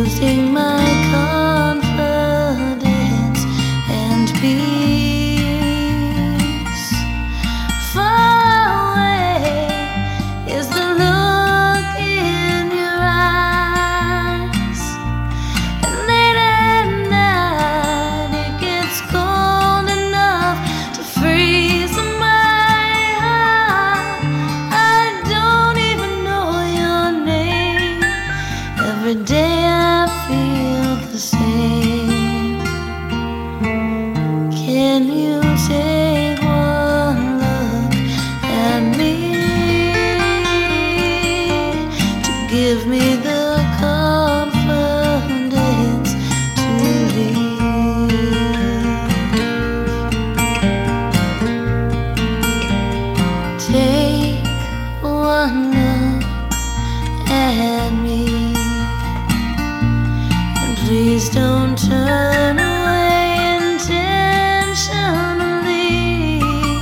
losing my confidence and peace. Far away is the look in your eyes, and late at night it gets cold enough to freeze my heart. I don't even know your name. Every day I feel the same. Can you take one look at me to give me the confidence to leave? Take one look at me, and please don't turn away intentionally.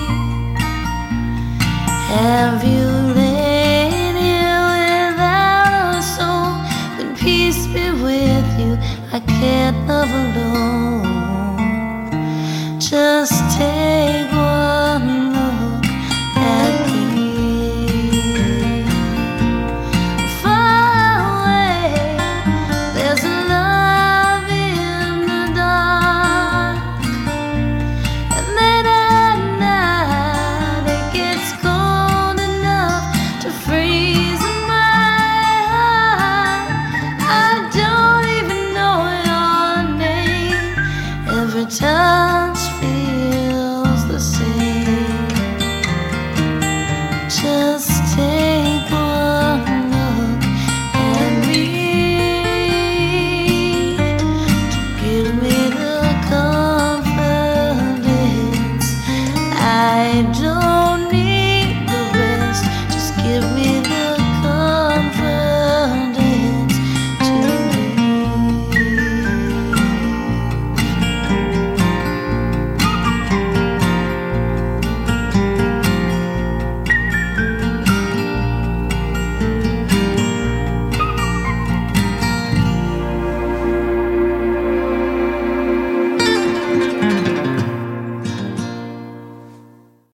Have you lain here without a soul? Then peace be with you. I can't love alone.